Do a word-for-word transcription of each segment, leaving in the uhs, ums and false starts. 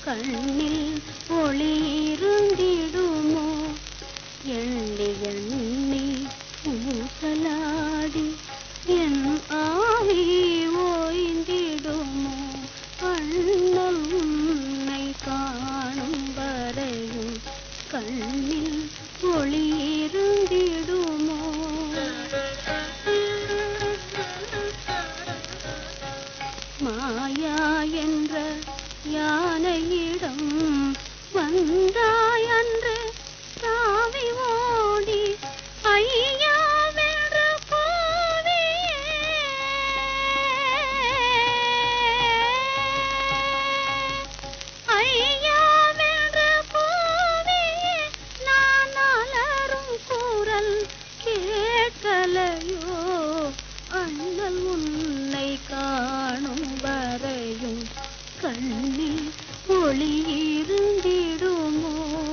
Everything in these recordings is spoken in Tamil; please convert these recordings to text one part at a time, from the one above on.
கண்ணில் ஒளி இருந்திடுமோ எண்ணி எண்ணி ஊசலாடி என் ஆவி ஓய்ந்திடுமோ அண்ணல் உன்னை காணும் வரையும் கண்ணில் ஒளி இருந்திடுமோ மாயா என்ற யானையிடம் வந்தாய் அன்று தாவி ஓடி ஐயா வென்ற போவியே ஐயா வென்ற போவியே நான் அலரும் குரல் கேட்கலையோ அண்ணல் உன்னை காணும் வரையும் கண்ணில் ஒளி இருந்திடுமோ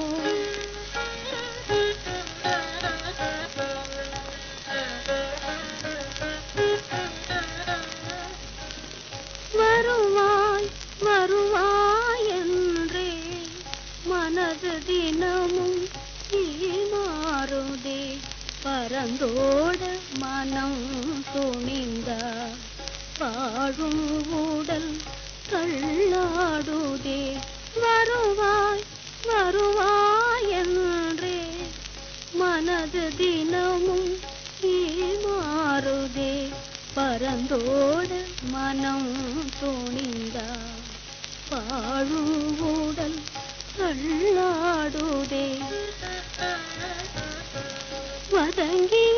வருவாய் வருவாய் என்றே மனது தினமும் மாறுதே பரந்தோட மனம் துணிந்தா பாழும் உடல் தள்ளாடுதே வருவாய் வருவாய் என்றே மனது தினமும் மாறுதே பரந்தோட மனம் துணிந்தா பாழும் உடல் தள்ளாடுதே வதங்கி